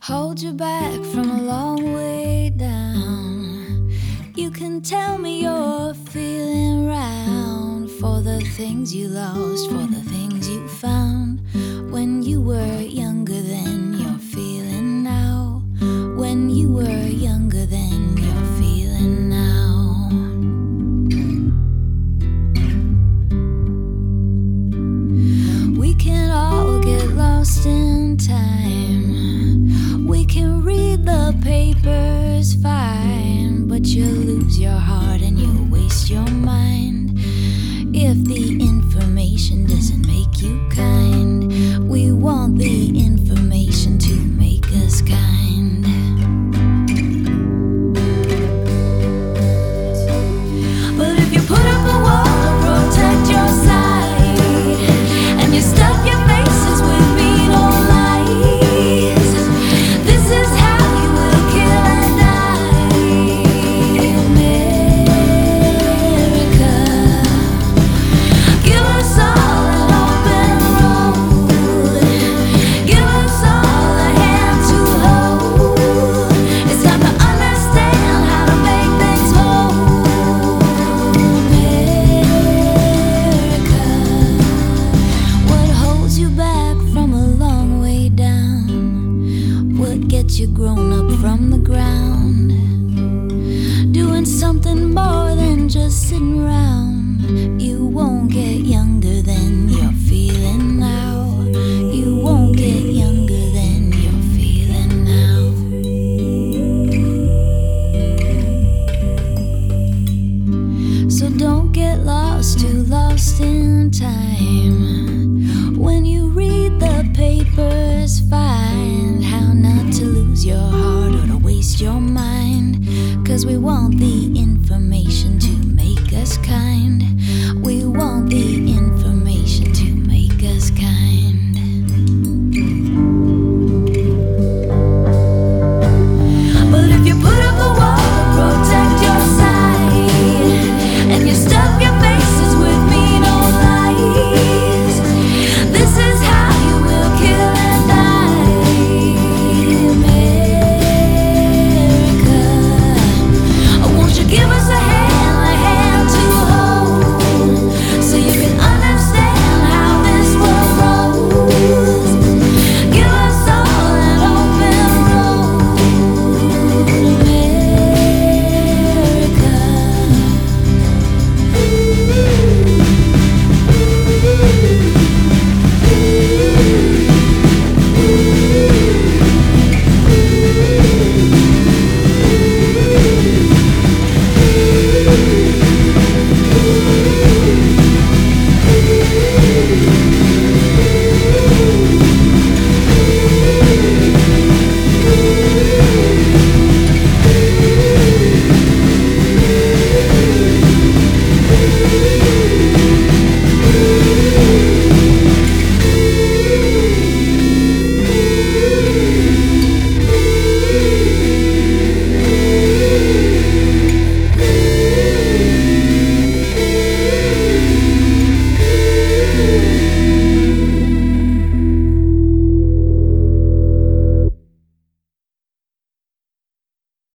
hold you back from a long way down. You can tell me you're feeling round for the things you lost, for the things you found when you were younger than you're feeling now. When you were younger than you're feeling now. We can all get lost in time. We can read the papers fine, but you lose your heart and you waste your mind if the information doesn't make you kind. We want the information to make us kind. But if you put up a wall to protect your side, and you stuff your faces with beat or lies, this is how you will kill and die. America, give us all an open road. Give us all a hand to hold. It's time to understand how to make things whole. America, what holds you back from a long way down? What gets you grown up from the ground? Doing something more than just sitting around. You won't get younger than you're feeling now. You won't get younger than you're feeling now. So don't get lost, too lost in time. When you read the papers, find how not to lose your heart or to waste your mind. 'Cause we want the information to make us kind.